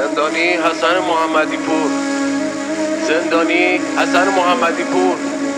زندانی حسن محمدی پور، زندانی حسن محمدی پور.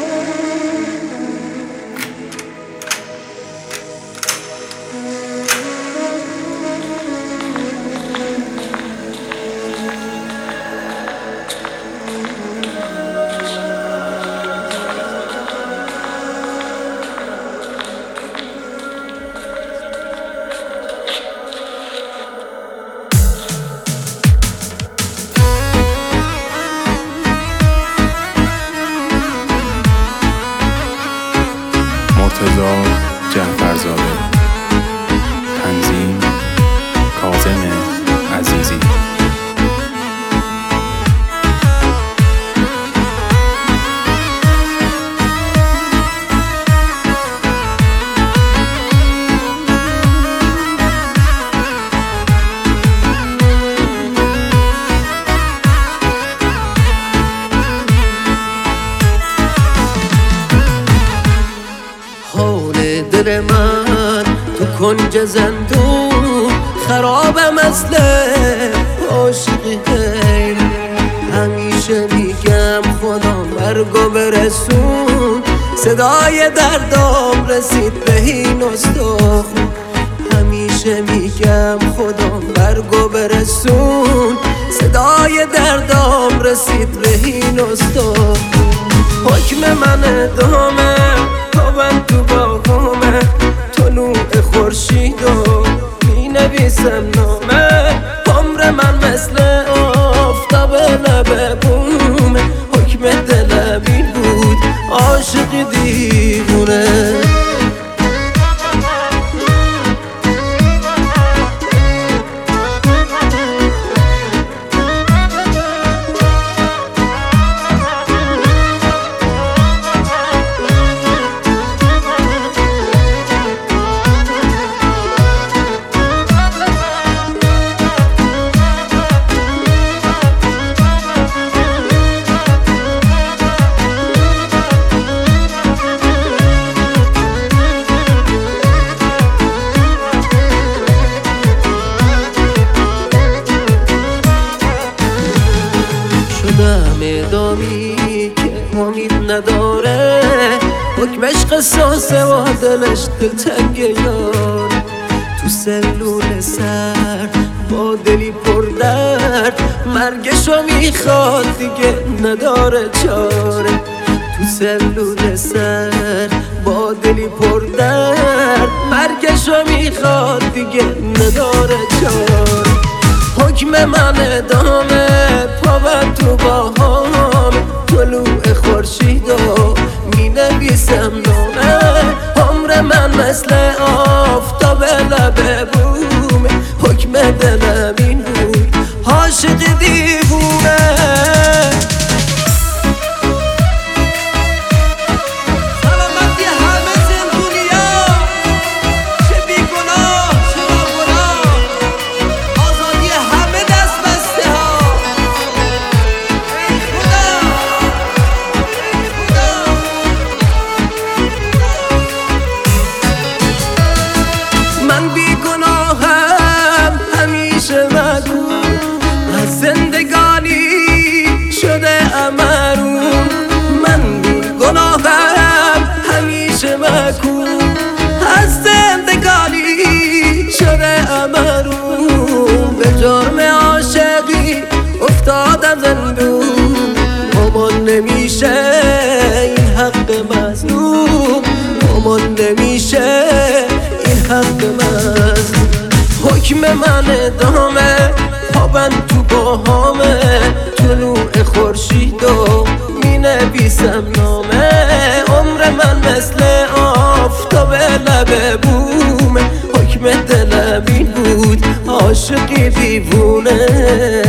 مرتضی جعفرزاده. تنظیم کاظم عزیزی. دل من تو کنج زندون خرابه مثل عاشقی غیر. همیشه میگم خدا مرگو برسون، صدای دردام رسید به این استخون. همیشه میگم خدا مرگو برسون، صدای دردام رسید به این استخون. حکم من ادامه تابم تو باغامه، طلوع خورشید و می نویسم نامه. عمر من مثل آفتاب لب بومه، حکم دلم این بود عاشق دیوونه. دامی که امید نداره، حکمش قصاصه و دلش دلتنگ یار. تو سلول سر با دلی پر درد، مرگشو میخواد دیگه نداره چاره. تو سلول سر با دلی پر درد، مرگشو میخواد دیگه نداره چاره. حکم من ادامه پاوم تو باهام، طلوع خورشید و می نویسم نامه. عمر من مثل آفتاب لب بومه، حکم دلم این بود عاشق دیوونه. زندگانی شده امرون، من بی گناهم همیشه مکون. از زندگانی شده امرون، به جرم عاشقی افتادم زندون. امان نمیشه این حق مظلوم، امان نمیشه این حق مظلوم. حکم من ادامه تابم تو باهامه، طلوع خورشید و می نویسم نامه. عمر من مثل آفتاب لب بومه، حکم دلم این بود عاشقی دیوونه.